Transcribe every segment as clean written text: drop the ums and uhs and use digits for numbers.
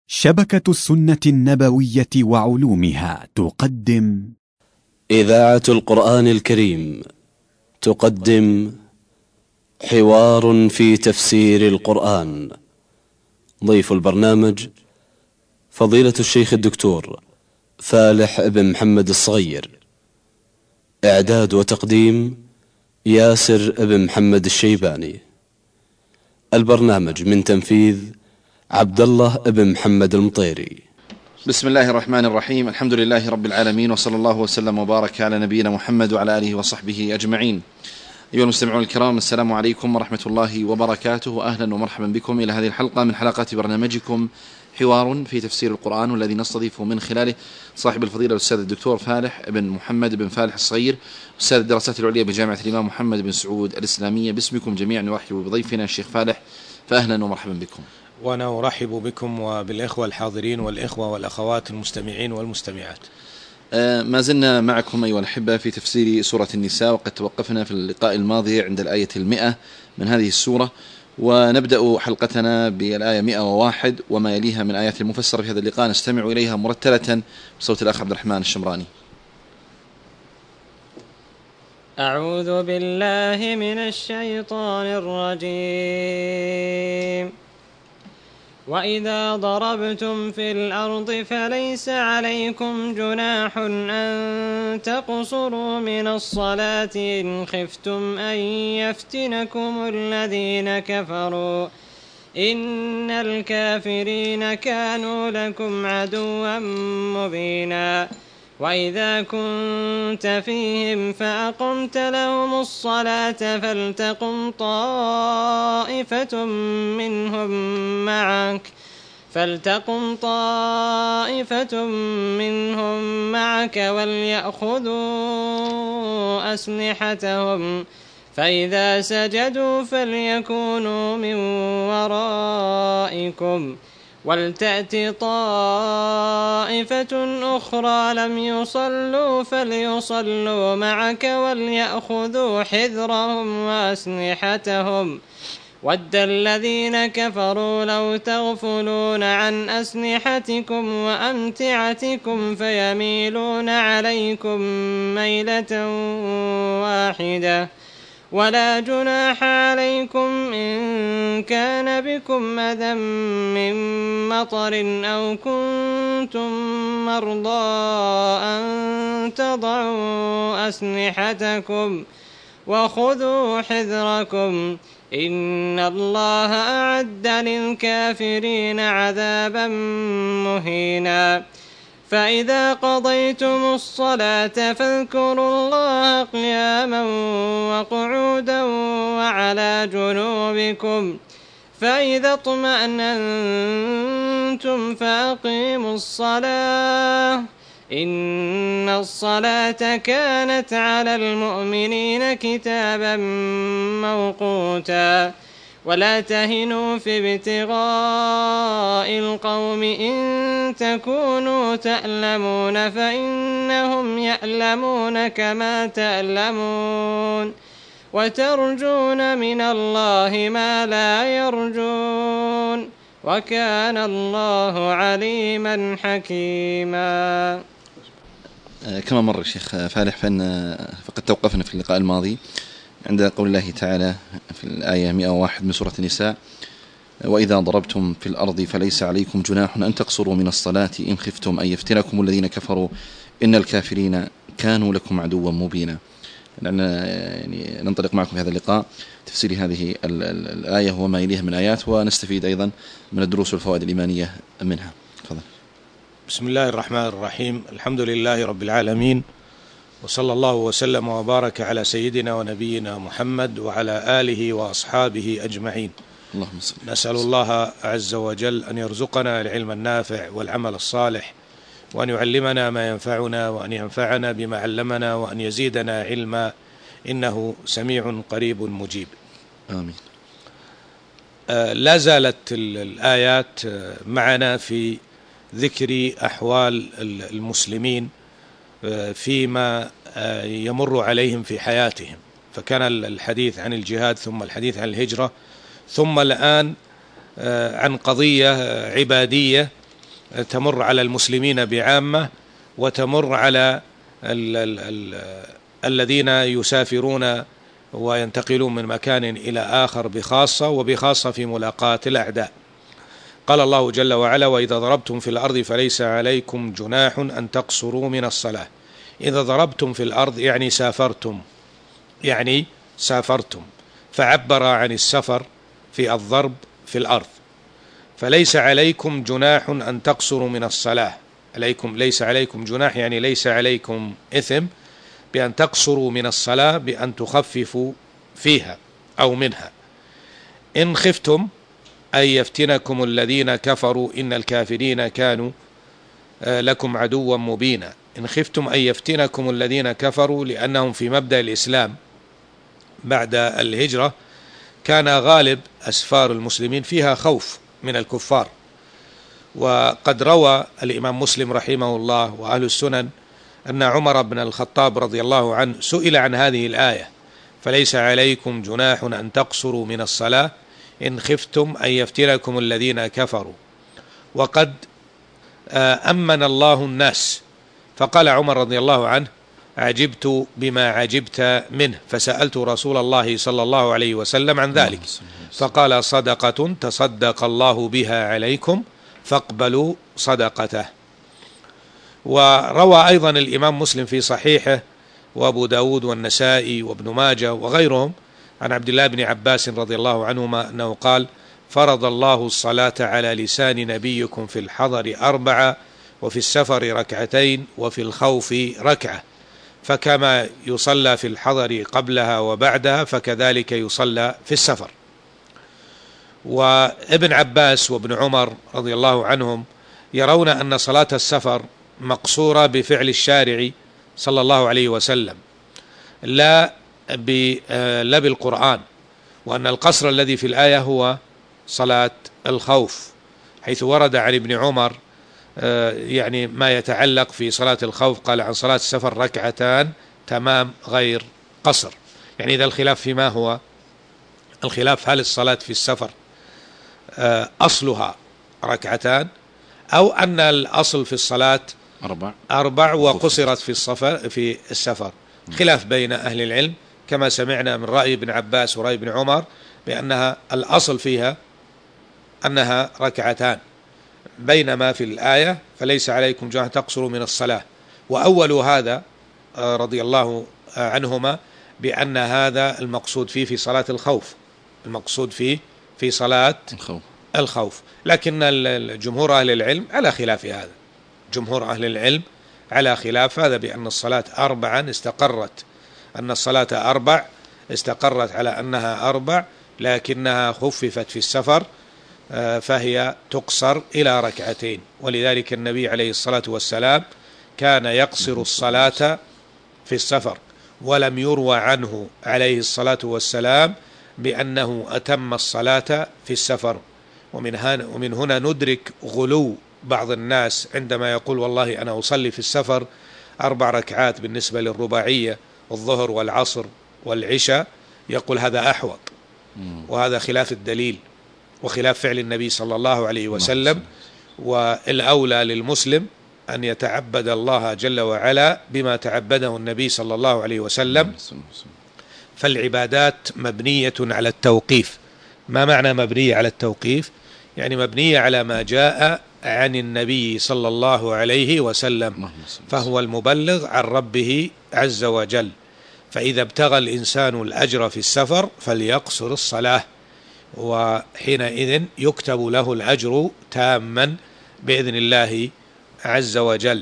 شبكة السنة النبوية وعلومها تقدم إذاعة القرآن الكريم تقدم حوار في تفسير القرآن. ضيف البرنامج فضيلة الشيخ الدكتور فالح بن محمد الصغير. إعداد وتقديم ياسر بن محمد الشيباني. البرنامج من تنفيذ عبد الله بن محمد المطيري. بسم الله الرحمن الرحيم. الحمد لله رب العالمين، وصلى الله وسلم وبارك على نبينا محمد وعلى آله وصحبه أجمعين. أيها المستمعون الكرام، السلام عليكم ورحمة الله وبركاته، وأهلا ومرحبا بكم إلى هذه الحلقة من حلقات برنامجكم حوار في تفسير القرآن، والذي نستضيف من خلاله صاحب الفضيلة الأستاذ الدكتور فالح بن محمد بن فالح الصغير، أستاذ الدراسات العليا بجامعة الإمام محمد بن سعود الإسلامية. باسمكم جميعا نرحب بضيفنا الشيخ فالح، فأهلا ومرحبا بكم. وأنا أرحب بكم وبالإخوة الحاضرين والإخوة والأخوات المستمعين والمستمعات. ما زلنا معكم أيها الأحبة في تفسير سورة النساء، وقد توقفنا في اللقاء الماضي عند الآية 100 من هذه السورة، ونبدأ حلقتنا بالآية 101 وما يليها من آيات المفسرة في هذا اللقاء، نستمع إليها مرتلة بصوت الأخ عبد الرحمن الشمراني. أعوذ بالله من الشيطان الرجيم. وإذا ضربتم في الأرض فليس عليكم جناح أن تقصروا من الصلاة إن خفتم أن يفتنكم الذين كفروا إن الكافرين كانوا لكم عدوا مبينا. وإذا كنت فيهم فأقمت لهم الصلاة فلتقم طائفة منهم معك وليأخذوا أسلحتهم، فإذا سجدوا فليكونوا من ورائكم ولتأت طائفة أخرى لم يصلوا فليصلوا معك وليأخذوا حذرهم وأسلحتهم. ود الذين كفروا لو تغفلون عن أسلحتكم وأمتعتكم فيميلون عليكم ميلة واحدة. ولا جناح عليكم إن كان بكم أذى من مطر أو كنتم مرضى أن تضعوا أسلحتكم وخذوا حذركم إن الله أعد للكافرين عذابا مهينا. فإذا قضيتم الصلاة فاذكروا الله قياما وقعودا وعلى جنوبكم، فإذا اطمأننتم فأقيموا الصلاة إن الصلاة كانت على المؤمنين كتابا موقوتا. ولا تهنوا في ابتغاء القوم إن تكونوا تألمون فإنهم يألمون كما تألمون وترجون من الله ما لا يرجون وكان الله عليما حكيما. كما مر الشيخ فالح، فقد توقفنا في اللقاء الماضي عند قول الله تعالى في الآية 101 من سورة النساء: وإذا ضربتم في الأرض فليس عليكم جناح أن تقصروا من الصلاة إن خفتم أن يفتنكم الذين كفروا إن الكافرين كانوا لكم عدوا مبينا. يعني ننطلق معكم في هذا اللقاء تفسير هذه الآية وما يليها من آيات، ونستفيد أيضا من الدروس والفوائد الإيمانية منها. تفضل. بسم الله الرحمن الرحيم. الحمد لله رب العالمين، وصلى الله وسلم وبارك على سيدنا ونبينا محمد وعلى آله وأصحابه أجمعين. اللهم صل. نسأل الله عز وجل أن يرزقنا العلم النافع والعمل الصالح، وأن يعلمنا ما ينفعنا، وأن ينفعنا بما علمنا، وأن يزيدنا علما، إنه سميع قريب مجيب. آمين. لا زالت الآيات معنا في ذكر أحوال المسلمين فيما يمر عليهم في حياتهم، فكان الحديث عن الجهاد، ثم الحديث عن الهجرة، ثم الآن عن قضية عبادية تمر على المسلمين بعامة، وتمر على الذين يسافرون وينتقلون من مكان إلى آخر بخاصة، وبخاصة في ملاقاة الأعداء. قال الله جل وعلا: وإذا ضربتم في الأرض فليس عليكم جناح أن تقصروا من الصلاة. إذا ضربتم في الأرض يعني سافرتم، فعبر عن السفر في الضرب في الأرض. فليس عليكم جناح أن تقصروا من الصلاة. ليس عليكم جناح يعني ليس عليكم إثم بأن تقصروا من الصلاة، بأن تخففوا فيها أو منها. إن خفتم أن يفتنكم الذين كفروا إن الكافرين كانوا لكم عدوا مبينا. إن خفتم أن يفتنكم الذين كفروا، لأنهم في مبدأ الإسلام بعد الهجرة كان غالب أسفار المسلمين فيها خوف من الكفار. وقد روى الإمام مسلم رحمه الله وأهل السنن أن عمر بن الخطاب رضي الله عنه سئل عن هذه الآية: فليس عليكم جناح أن تقصروا من الصلاة إن خفتم أن يفتنكم الذين كفروا. وقد أمن الله الناس، فقال عمر رضي الله عنه: عجبت بما عجبت منه، فسألت رسول الله صلى الله عليه وسلم عن ذلك، فقال: صدقة تصدق الله بها عليكم فاقبلوا صدقته. وروى أيضا الإمام مسلم في صحيحه وأبو داود والنسائي وابن ماجه وغيرهم عن عبد الله بن عباس رضي الله عنهما أنه قال: فرض الله الصلاة على لسان نبيكم في الحضر 4، وفي السفر 2، وفي الخوف 1، فكما يصلى في الحضر قبلها وبعدها فكذلك يصلى في السفر. وابن عباس وابن عمر رضي الله عنهم يرون أن صلاة السفر مقصورة بفعل الشارع صلى الله عليه وسلم، لا بالقرآن، وأن القصر الذي في الآية هو صلاة الخوف، حيث ورد عن ابن عمر يعني ما يتعلق في صلاة الخوف، قال عن صلاة السفر 2 تمام غير قصر. يعني إذا الخلاف فيما هو الخلاف، هل الصلاة في السفر أصلها 2 أو أن الأصل في الصلاة 4 وقصرت في السفر. خلاف بين أهل العلم كما سمعنا من رأي ابن عباس ورأي ابن عمر بأنها الأصل فيها أنها 2، بينما في الآية فليس عليكم جناح تقصروا من الصلاة. وأول هذا رضي الله عنهما بأن هذا المقصود فيه في صلاة الخوف، المقصود فيه في صلاة الخوف. لكن الجمهور أهل العلم على خلاف هذا، جمهور أهل العلم على خلاف هذا، بأن الصلاة 4 استقرت، أن الصلاة 4 استقرت على أنها 4، لكنها خففت في السفر فهي تقصر إلى 2. ولذلك النبي عليه الصلاة والسلام كان يقصر الصلاة في السفر، ولم يروى عنه عليه الصلاة والسلام بأنه أتم الصلاة في السفر. ومن هنا ندرك غلو بعض الناس عندما يقول: والله أنا أصلي في السفر 4 ركعات بالنسبة للرباعية، الظهر والعصر والعشاء، يقول هذا أحوط، وهذا خلاف الدليل وخلاف فعل النبي صلى الله عليه وسلم. والأولى للمسلم أن يتعبد الله جل وعلا بما تعبده النبي صلى الله عليه وسلم. فالعبادات مبنية على التوقيف. ما معنى مبنية على التوقيف؟ يعني مبنية على ما جاء عن النبي صلى الله عليه وسلم، فهو المبلغ عن ربه عز وجل. فإذا ابتغى الإنسان الأجر في السفر فليقصر الصلاة، وحينئذ يكتب له الأجر تاما بإذن الله عز وجل.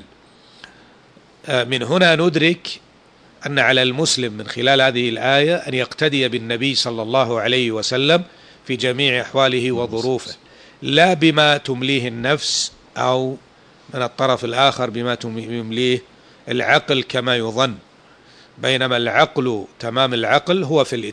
من هنا ندرك أن على المسلم من خلال هذه الآية أن يقتدي بالنبي صلى الله عليه وسلم في جميع أحواله وظروفه، لا بما تمليه النفس أو من الطرف الآخر بما يمليه العقل كما يظن، بينما العقل تمام العقل هو في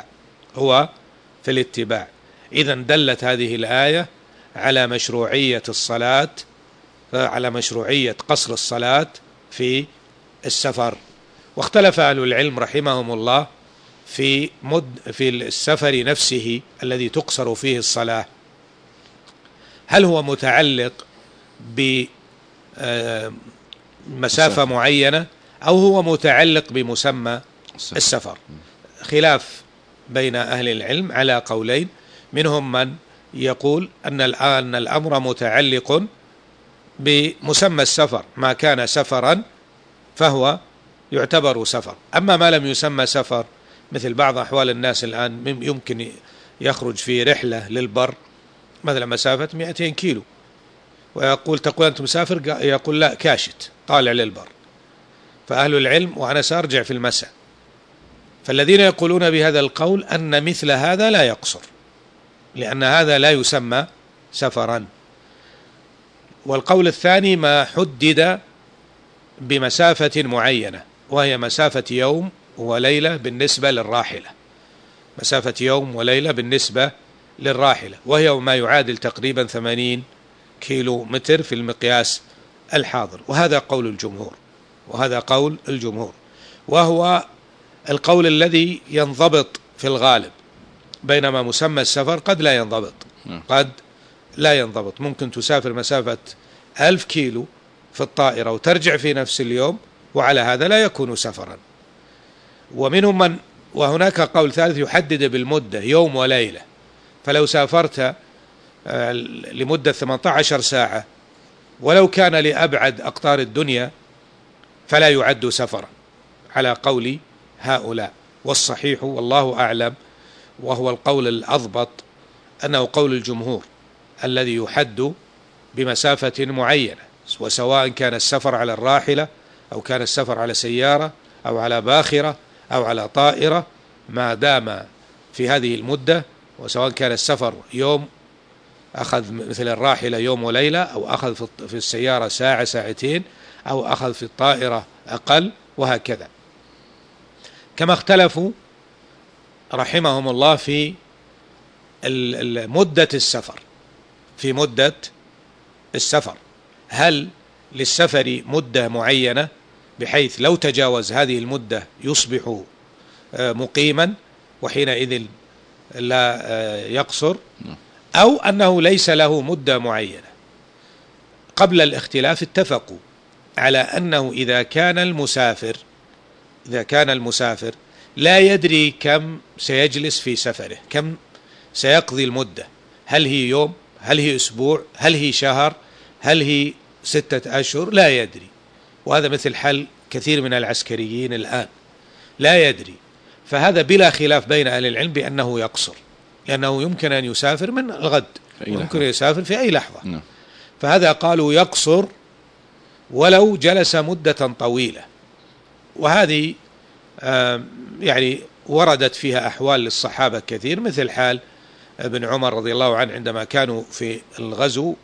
الاتباع. إذن دلت هذه الآية على مشروعية الصلاة، على مشروعية قصر الصلاة في السفر. واختلف أهل العلم رحمهم الله في السفر نفسه الذي تقصر فيه الصلاة، هل هو متعلق بمسافة معينة أو هو متعلق بمسمى السفر. خلاف بين أهل العلم على قولين، منهم من يقول أن الأمر متعلق بمسمى السفر، ما كان سفرا فهو يعتبر سفر. أما ما لم يسمى سفر مثل بعض أحوال الناس الآن، يمكن يخرج في رحلة للبر مثلا مسافة 200 كيلو تقول أنت مسافر، يقول لا كاشت طالع للبر. فأهل العلم، وأنا سأرجع في المساء، فالذين يقولون بهذا القول أن مثل هذا لا يقصر، لأن هذا لا يسمى سفرا. والقول الثاني ما حدد بمسافة معينة، وهي مسافة يوم وليلة بالنسبة للراحلة، مسافة يوم وليلة بالنسبة للراحلة، وهي ما يعادل تقريبا 80 كيلو متر في المقياس الحاضر. وهذا قول الجمهور، وهو القول الذي ينضبط في الغالب، بينما مسمى السفر قد لا ينضبط. ممكن تسافر مسافة 1000 كيلو في الطائرة وترجع في نفس اليوم، وعلى هذا لا يكون سفرا. وهناك قول ثالث يحدد بالمدة يوم وليلة، فلو سافرت لمدة 18 ساعة ولو كان لأبعد أقطار الدنيا فلا يعد سفرا على قول هؤلاء. والصحيح والله أعلم، وهو القول الأضبط، أنه قول الجمهور الذي يحد بمسافة معينة، وسواء كان السفر على الراحلة أو كان السفر على سيارة أو على باخرة أو على طائرة، ما دام في هذه المدة، وسواء كان السفر يوم أخذ مثل الراحلة يوم وليلة، أو أخذ في السيارة ساعة ساعتين، أو أخذ في الطائرة أقل، وهكذا. كما اختلفوا رحمهم الله في مدة السفر، هل للسفر مدة معينة بحيث لو تجاوز هذه المدة يصبح مقيما وحينئذ لا يقصر، أو أنه ليس له مدة معينة. قبل الاختلاف اتفقوا على أنه إذا كان المسافر لا يدري كم سيجلس في سفره، كم سيقضي المدة، هل هي يوم، هل هي أسبوع، هل هي شهر، هل هي 6 أشهر، لا يدري. وهذا مثل حل كثير من العسكريين الآن، لا يدري. فهذا بلا خلاف بين أهل العلم بأنه يقصر، لأنه يمكن أن يسافر من الغد، يمكن يسافر في أي لحظة. فهذا قالوا يقصر ولو جلس مدة طويلة. وهذه يعني وردت فيها أحوال للصحابة كثير، مثل حال ابن عمر رضي الله عنه عندما كانوا في الغزو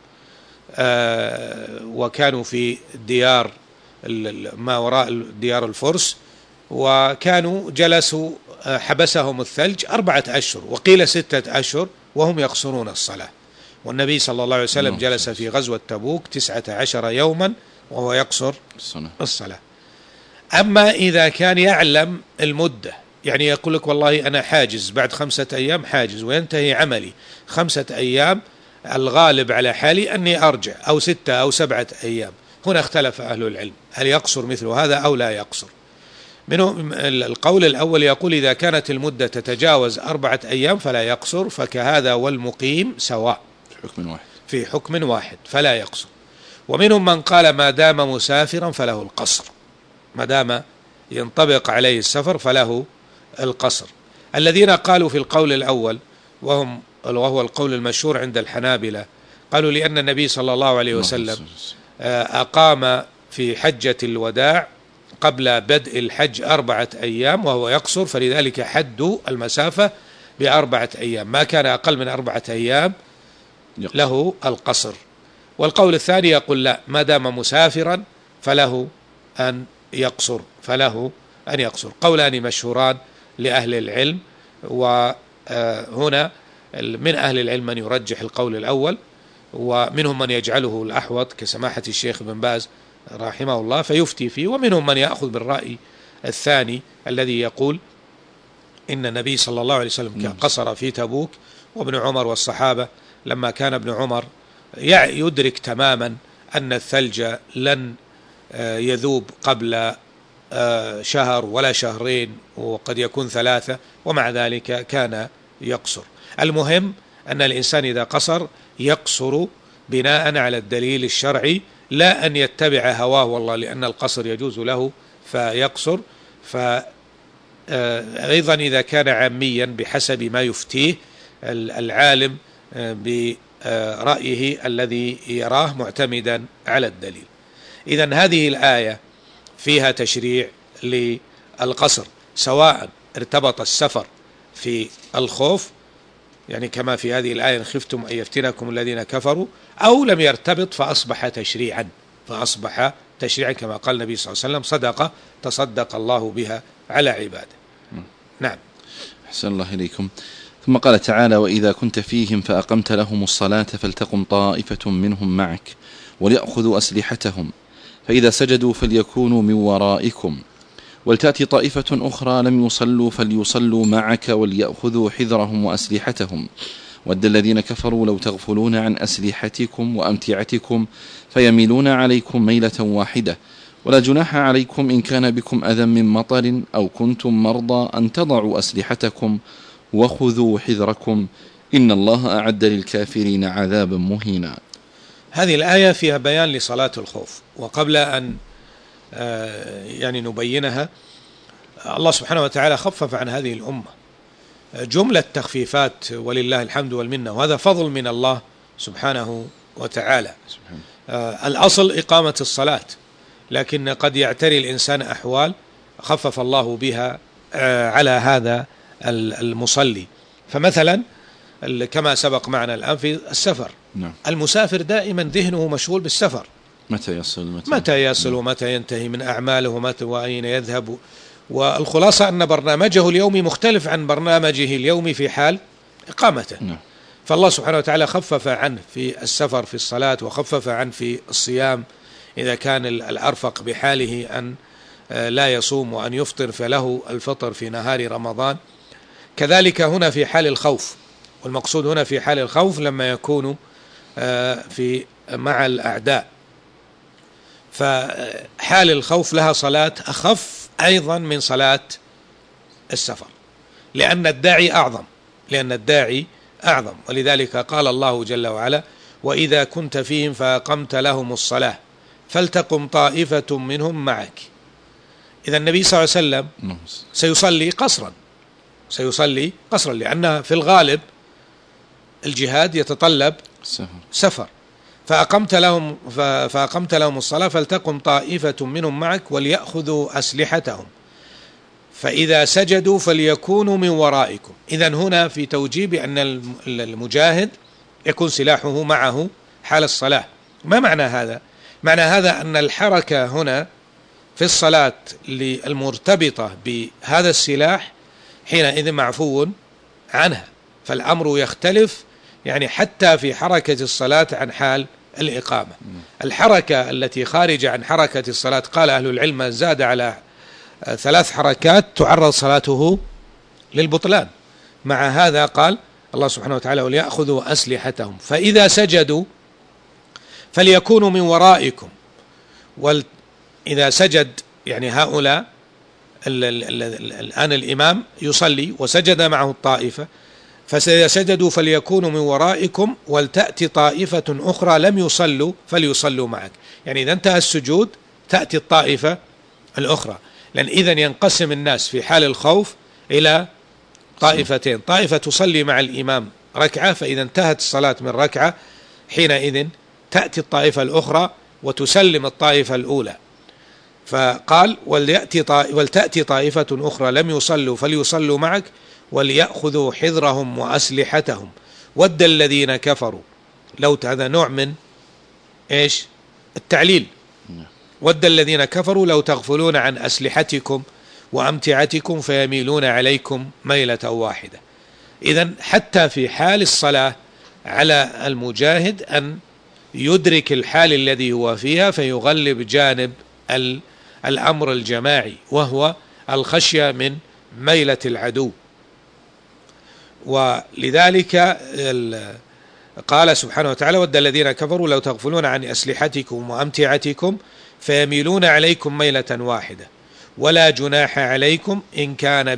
وكانوا في ديار ما وراء ديار الفرس، وكانوا جلسوا حبسهم الثلج 4 أشهر وقيل 6 أشهر وهم يقصرون الصلاة، والنبي صلى الله عليه وسلم جلس في غزوة تبوك 19 يوما وهو يقصر الصلاة. أما إذا كان يعلم المدة، يعني يقول لك والله أنا حاجز بعد 5 أيام حاجز وينتهي عملي 5 أيام، الغالب على حالي أني أرجع، أو 6 أو 7 أيام، هنا اختلف أهل العلم هل يقصر مثل هذا أو لا يقصر. منهم القول الأول يقول إذا كانت المدة تتجاوز 4 أيام فلا يقصر، فكهذا والمقيم سواء في حكم واحد فلا يقصر. ومنهم من قال ما دام مسافرا فله القصر، ما دام ينطبق عليه السفر فله القصر. الذين قالوا في القول الأول وهو القول المشهور عند الحنابلة، قالوا لأن النبي صلى الله عليه وسلم أقام في حجة الوداع قبل بدء الحج 4 أيام وهو يقصر، فلذلك حدوا المسافة ب4 أيام، ما كان أقل من 4 أيام له القصر. والقول الثاني يقول لا، ما دام مسافرا فله أن يقصر، قولان مشهوران لأهل العلم. وهنا من أهل العلم من يرجح القول الأول، ومنهم من يجعله الأحوط كسماحة الشيخ بن باز رحمه الله فيفتي فيه، ومنهم من يأخذ بالرأي الثاني الذي يقول إن النبي صلى الله عليه وسلم قصر في تبوك، وابن عمر والصحابة لما كان ابن عمر يدرك تماما أن الثلج لن يذوب قبل شهر ولا شهرين وقد يكون 3، ومع ذلك كان يقصر. المهم أن الإنسان إذا قصر يقصر بناء على الدليل الشرعي، لا أن يتبع هواه والله لأن القصر يجوز له فيقصر. أيضا إذا كان عاميا بحسب ما يفتيه العالم برأيه الذي يراه معتمدا على الدليل. إذن هذه الآية فيها تشريع للقصر، سواء ارتبط السفر في الخوف يعني كما في هذه الآية إن خفتم أن يفتنكم الذين كفروا، أو لم يرتبط فأصبح تشريعا كما قال النبي صلى الله عليه وسلم صدقة تصدق الله بها على عباده. نعم. أحسن الله إليكم. ثم قال تعالى: وإذا كنت فيهم فأقمت لهم الصلاة فلتقم طائفة منهم معك وليأخذوا أسلحتهم فإذا سجدوا فليكونوا من ورائكم ولتأتي طائفة أخرى لم يصلوا فليصلوا معك وليأخذوا حذرهم وأسلحتهم ود الذين كفروا لو تغفلون عن أسلحتكم وأمتعتكم فيميلون عليكم ميلة واحدة ولا جناح عليكم إن كان بكم أذى من مطر أو كنتم مرضى أن تضعوا أسلحتكم وخذوا حذركم إن الله أعد للكافرين عذابا مهينا. هذه الآية فيها بيان لصلاة الخوف، وقبل أن نبينها، الله سبحانه وتعالى خفف عن هذه الأمة جملة تخفيفات ولله الحمد والمنة، وهذا فضل من الله سبحانه وتعالى. الأصل إقامة الصلاة، لكن قد يعتري الإنسان أحوال خفف الله بها على هذا المصلي. فمثلا كما سبق معنا الآن في السفر، المسافر دائما ذهنه مشغول بالسفر، متى يصل ومتى ينتهي من أعماله وأين يذهب، والخلاصة أن برنامجه اليومي مختلف عن برنامجه اليومي في حال إقامته. فالله سبحانه وتعالى خفف عنه في السفر في الصلاة، وخفف عنه في الصيام إذا كان الأرفق بحاله أن لا يصوم وأن يفطر فله الفطر في نهار رمضان. كذلك هنا في حال الخوف، والمقصود هنا في حال الخوف لما يكون مع الأعداء، فحال الخوف لها صلاة أخف أيضا من صلاة السفر، لأن الداعي أعظم. ولذلك قال الله جل وعلا: وإذا كنت فيهم فأقمت لهم الصلاة فلتقم طائفة منهم معك. إذا النبي صلى الله عليه وسلم سيصلي قصرا لأن في الغالب الجهاد يتطلب سفر. فأقمت لهم الصلاة فلتقم طائفة منهم معك وليأخذوا أسلحتهم فإذا سجدوا فليكونوا من ورائكم. إذن هنا في توجيب أن المجاهد يكون سلاحه معه حال الصلاة. ما معنى هذا؟ معنى هذا أن الحركة هنا في الصلاة المرتبطة بهذا السلاح حينئذ معفو عنها، فالأمر يختلف حتى في حركة الصلاة عن حال الإقامة. الحركة التي خارجة عن حركة الصلاة قال أهل العلم زاد على 3 حركات تعرض صلاته للبطلان. مع هذا قال الله سبحانه وتعالى: وليأخذوا أسلحتهم فإذا سجدوا فليكونوا من ورائكم. إذا سجد هؤلاء الآن الإمام يصلي وسجد معه الطائفة، فسجدوا فليكونوا من ورائكم ولتأتي طائفة أخرى لم يصلوا فليصلوا معك. إذا انتهى السجود تأتي الطائفة الأخرى، لأن إذن ينقسم الناس في حال الخوف إلى طائفتين: طائفة تصلي مع الإمام ركعة، فإذا انتهت الصلاة من ركعة حينئذ تأتي الطائفة الأخرى وتسلم الطائفة الأولى. فقال: ولتأتي طائفة أخرى لم يصلوا فليصلوا معك وليأخذوا حذرهم وأسلحتهم ود الذين كفروا. هذا نوع من التعليل. ود الذين كفروا لو تغفلون عن أسلحتكم وأمتعتكم فيميلون عليكم ميلة واحدة. إذن حتى في حال الصلاة على المجاهد أن يدرك الحال الذي هو فيها فيغلب جانب الأمر الجماعي، وهو الخشية من ميلة العدو. ولذلك قال سبحانه وتعالى: ود الذين كفروا لو تغفلون عن أسلحتكم وأمتعتكم فيميلون عليكم ميلة واحدة ولا جناح عليكم إن كان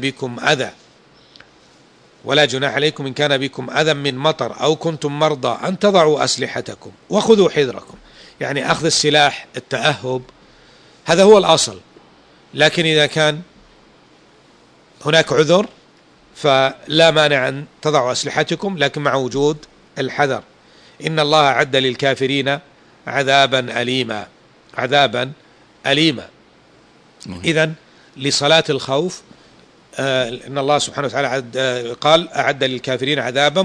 بكم أذى من مطر أو كنتم مرضى أن تضعوا أسلحتكم وخذوا حذركم. يعني أخذ السلاح، التأهب، هذا هو الأصل. لكن إذا كان هناك عذر فلا مانع أن تضعوا أسلحتكم، لكن مع وجود الحذر. إن الله أعد للكافرين عذابا أليما. إذن لصلاة الخوف إن الله سبحانه وتعالى قال: أعد للكافرين عذابا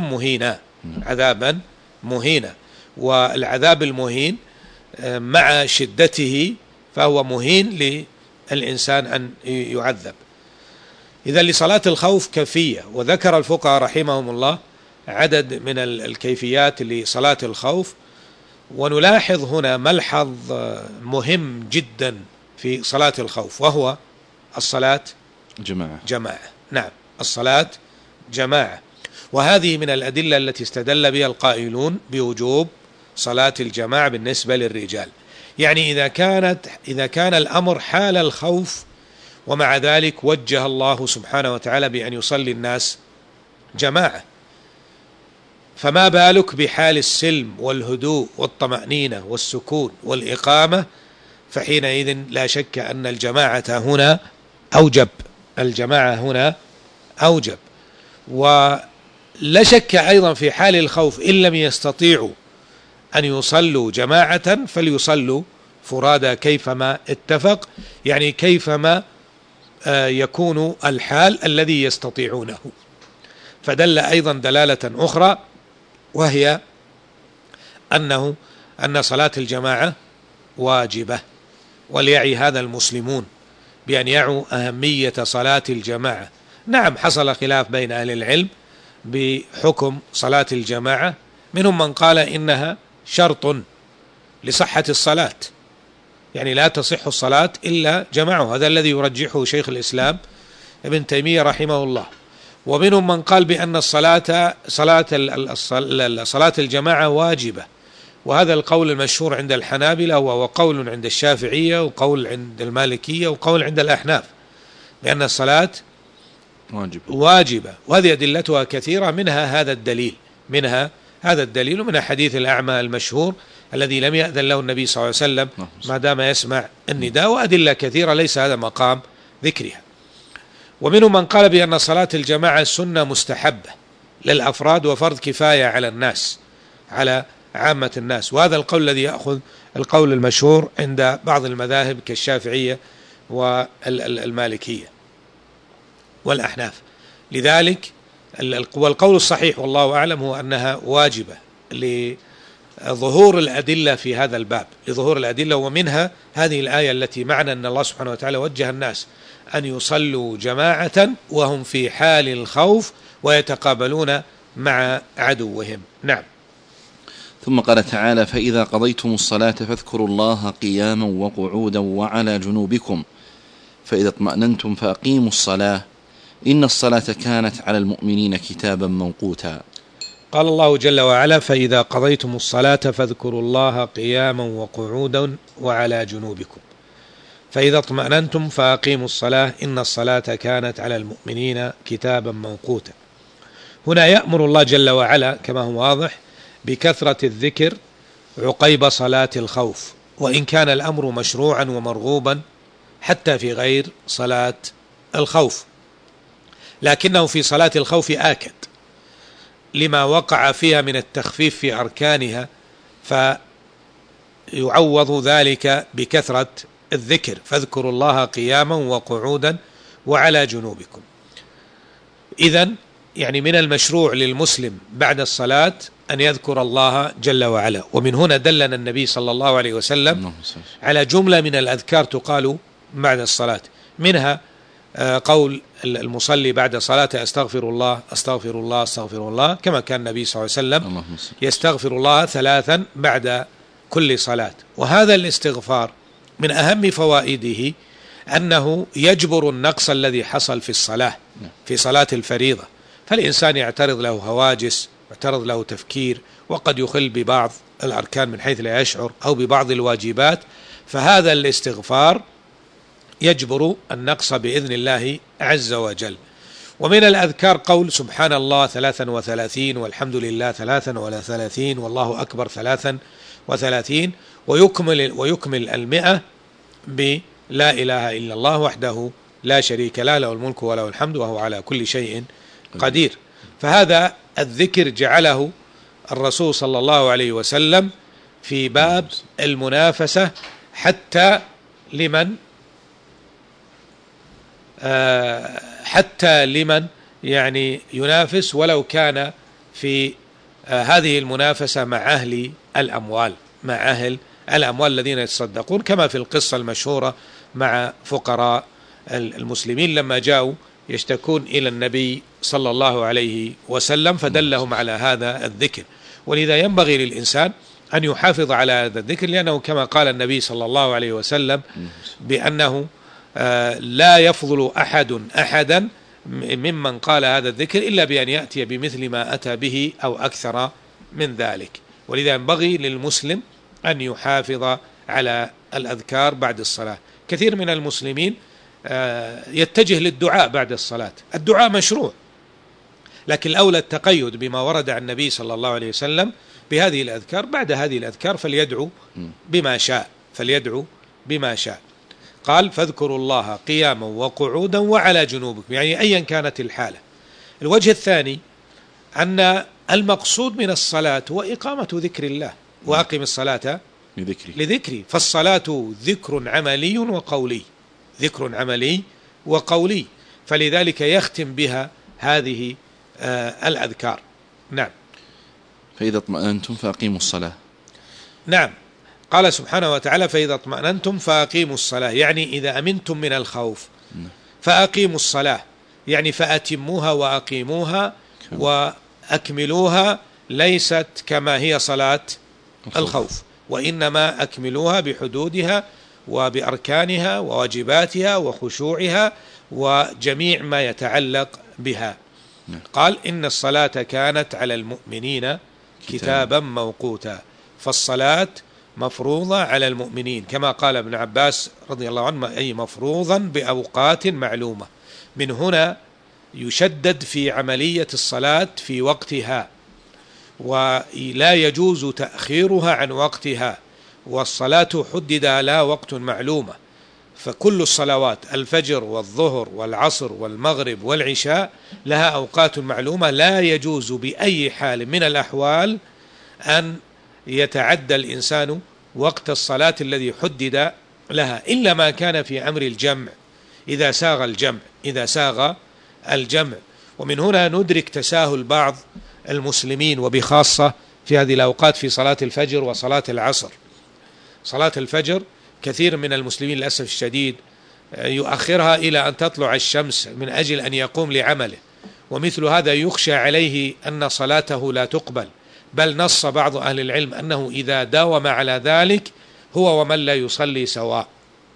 مهينا. والعذاب المهين مع شدته فهو مهين للإنسان أن يعذب. إذا لصلاة الخوف كيفية، وذكر الفقهاء رحمهم الله عدد من الكيفيات لصلاة الخوف. ونلاحظ هنا ملحظ مهم جدا في صلاة الخوف، وهو الصلاة جماعة. نعم، الصلاة جماعة. وهذه من الأدلة التي استدل بها القائلون بوجوب صلاة الجماعة بالنسبة للرجال. يعني إذا كان الأمر حال الخوف ومع ذلك وجه الله سبحانه وتعالى بأن يصلي الناس جماعة، فما بالك بحال السلم والهدوء والطمأنينة والسكون والإقامة؟ فحينئذ لا شك أن الجماعة هنا أوجب. ولا شك أيضا في حال الخوف إن لم يستطيعوا أن يصلوا جماعة فليصلوا فرادى كيفما اتفق، يعني كيفما يكون الحال الذي يستطيعونه. فدل أيضا دلالة أخرى، وهي أن صلاة الجماعة واجبة. وليعي هذا المسلمون بأن يعوا أهمية صلاة الجماعة. نعم، حصل خلاف بين أهل العلم بحكم صلاة الجماعة، منهم من قال إنها شرط لصحة الصلاة، يعني لا تصح الصلاة إلا جماعة. هذا الذي يرجحه شيخ الإسلام ابن تيمية رحمه الله. ومنهم من قال بأن صلاة الجماعة واجبة، وهذا القول المشهور عند الحنابلة، وقول عند الشافعية، وقول عند المالكية، وقول عند الأحناف، بأن الصلاة واجبة. وهذه أدلتها كثيرة، منها هذا الدليل ومنها حديث الأعمى المشهور الذي لم يأذن له النبي صلى الله عليه وسلم ما دام يسمع النداء، وأدلة كثيرة ليس هذا مقام ذكرها. ومنهم من قال بأن صلاة الجماعة سنة مستحبة للأفراد وفرض كفاية على الناس، على عامة الناس. وهذا القول الذي يأخذ القول المشهور عند بعض المذاهب كالشافعية والمالكية والأحناف. لذلك والقول الصحيح والله أعلم هو أنها واجبة لظهور الأدلة في هذا الباب، لظهور الأدلة. ومنها هذه الآية التي معنى أن الله سبحانه وتعالى وجه الناس أن يصلوا جماعة وهم في حال الخوف ويتقابلون مع عدوهم. نعم. ثم قال تعالى: فإذا قضيتم الصلاة فاذكروا الله قياما وقعودا وعلى جنوبكم فإذا اطمأننتم فأقيموا الصلاة إن الصلاة كانت على المؤمنين كتابا موقوتا. قال الله جل وعلا: فإذا قضيتم الصلاة فاذكروا الله قياما وقعودا وعلى جنوبكم فإذا اطمأننتم فأقيموا الصلاة إن الصلاة كانت على المؤمنين كتابا موقوتا. هنا يأمر الله جل وعلا كما هو واضح بكثرة الذكر عقيب صلاة الخوف، وإن كان الأمر مشروعا ومرغوبا حتى في غير صلاة الخوف، لكنه في صلاة الخوف آكد لما وقع فيها من التخفيف في أركانها، فيعوض ذلك بكثرة الذكر. فاذكروا الله قياما وقعودا وعلى جنوبكم. إذن يعني من المشروع للمسلم بعد الصلاة أن يذكر الله جل وعلا. ومن هنا دلنا النبي صلى الله عليه وسلم على جملة من الأذكار تقال بعد الصلاة، منها قول المصلي بعد صلاة: أستغفر الله أستغفر الله أستغفر الله، كما كان النبي صلى الله عليه وسلم يستغفر الله 3 بعد كل صلاة. وهذا الاستغفار من أهم فوائده أنه يجبر النقص الذي حصل في الصلاة، في صلاة الفريضة. فالإنسان يعترض له هواجس، يعترض له تفكير وقد يخل ببعض الأركان من حيث لا يشعر أو ببعض الواجبات، فهذا الاستغفار يجبر النقص بإذن الله عز وجل. ومن الأذكار قول سبحان الله 33 والحمد لله 33 والله أكبر 33، ويكمل 100 بلا إله إلا الله وحده لا شريك له، له الملك وله الحمد وهو على كل شيء قدير. فهذا الذكر جعله الرسول صلى الله عليه وسلم في باب المنافسة حتى لمن يعني ينافس ولو كان في هذه المنافسة مع أهل الأموال الذين يتصدقون، كما في القصة المشهورة مع فقراء المسلمين لما جاءوا يشتكون إلى النبي صلى الله عليه وسلم فدلهم على هذا الذكر. ولذا ينبغي للإنسان أن يحافظ على هذا الذكر، لأنه كما قال النبي صلى الله عليه وسلم بأنه لا يفضل أحدا ممن قال هذا الذكر إلا بأن يأتي بمثل ما أتى به أو أكثر من ذلك. ولذا ينبغي للمسلم أن يحافظ على الأذكار بعد الصلاة. كثير من المسلمين يتجه للدعاء بعد الصلاة، الدعاء مشروع، لكن الأولى التقيد بما ورد عن النبي صلى الله عليه وسلم بهذه الأذكار. بعد هذه الأذكار فليدعو بما شاء. قال فاذكروا الله قياما وقعودا وعلى جنوبكم، يعني أيا كانت الحالة. الوجه الثاني أن المقصود من الصلاة هو إقامة ذكر الله، وأقم الصلاة لذكري، فالصلاة ذكر عملي وقولي، فلذلك يختم بها هذه الأذكار. نعم. فإذا اطمأننتم فأقيموا الصلاة. نعم، قال سبحانه وتعالى فإذا اطمأننتم فأقيموا الصلاة، يعني إذا أمنتم من الخوف فأقيموا الصلاة، يعني فأتموها وأقيموها وأكملوها، ليست كما هي صلاة الخوف، وإنما أكملوها بحدودها وبأركانها وواجباتها وخشوعها وجميع ما يتعلق بها. قال إن الصلاة كانت على المؤمنين كتابا موقوتا، فالصلاة مفروضة على المؤمنين كما قال ابن عباس رضي الله عنه، أي مفروضا بأوقات معلومة. من هنا يشدد في عملية الصلاة في وقتها، ولا يجوز تأخيرها عن وقتها، والصلاة حدد لها وقت معلومة. فكل الصلوات الفجر والظهر والعصر والمغرب والعشاء لها أوقات معلومة، لا يجوز بأي حال من الأحوال أن يتعدى الإنسان وقت الصلاة الذي حدد لها، إلا ما كان في أمر الجمع، إذا ساغ الجمع. ومن هنا ندرك تساهل بعض المسلمين وبخاصة في هذه الأوقات في صلاة الفجر وصلاة العصر. صلاة الفجر كثير من المسلمين للأسف الشديد يؤخرها إلى أن تطلع الشمس من أجل أن يقوم لعمله، ومثل هذا يخشى عليه أن صلاته لا تقبل، بل نص بعض أهل العلم أنه إذا داوم على ذلك هو ومن لا يصلي سواء،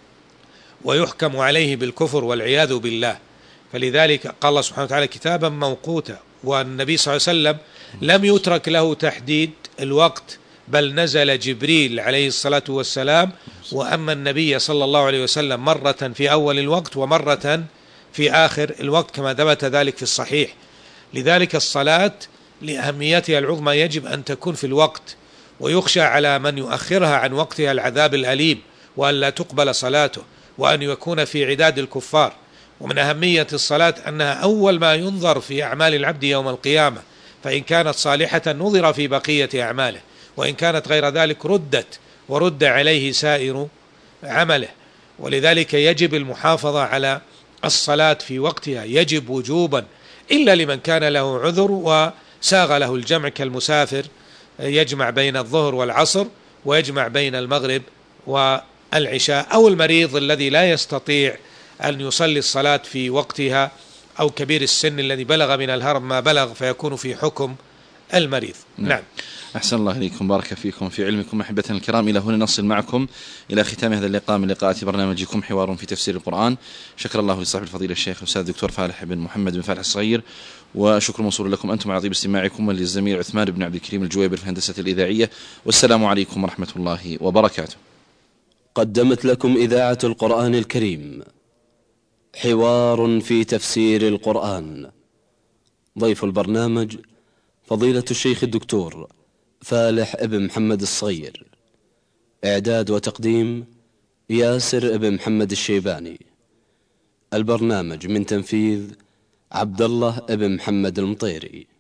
ويحكم عليه بالكفر والعياذ بالله. فلذلك قال الله سبحانه وتعالى كتابا موقوتا، والنبي صلى الله عليه وسلم لم يترك له تحديد الوقت، بل نزل جبريل عليه الصلاة والسلام وأما النبي صلى الله عليه وسلم مرة في أول الوقت ومرة في آخر الوقت كما ثبت ذلك في الصحيح. لذلك الصلاة لأهميتها العظمى يجب أن تكون في الوقت، ويخشى على من يؤخرها عن وقتها العذاب الأليم، وأن لا تقبل صلاته، وأن يكون في عداد الكفار. ومن أهمية الصلاة أنها أول ما ينظر في أعمال العبد يوم القيامة، فإن كانت صالحة نظر في بقية أعماله، وإن كانت غير ذلك ورد عليه سائر عمله. ولذلك يجب المحافظة على الصلاة في وقتها، يجب وجوبا، إلا لمن كان له عذر وساغ له الجمع كالمسافر يجمع بين الظهر والعصر ويجمع بين المغرب والعشاء، أو المريض الذي لا يستطيع أن يصلي الصلاة في وقتها، أو كبير السن الذي بلغ من الهرم ما بلغ فيكون في حكم المريض. نعم. أحسن الله إليكم، بارك فيكم في علمكم. أحبتنا الكرام، إلى هنا نصل معكم إلى ختام هذا اللقاء من لقاءات برنامجكم حوار في تفسير القرآن. شكر الله لصاحب الفضيلة الشيخ الأستاذ الدكتور فالح بن محمد بن فالح الصغير، وشكر موصول لكم أنتم على طيب استماعكم، وللزميل عثمان بن عبد الكريم الجويبر في الهندسة الإذاعية. والسلام عليكم ورحمة الله وبركاته. قدمت لكم إذاعة القرآن الكريم حوار في تفسير القرآن. ضيف البرنامج فضيلة الشيخ الدكتور فالح ابن محمد الصغير. إعداد وتقديم ياسر ابن محمد الشيباني. البرنامج من تنفيذ عبد الله ابن محمد المطيري.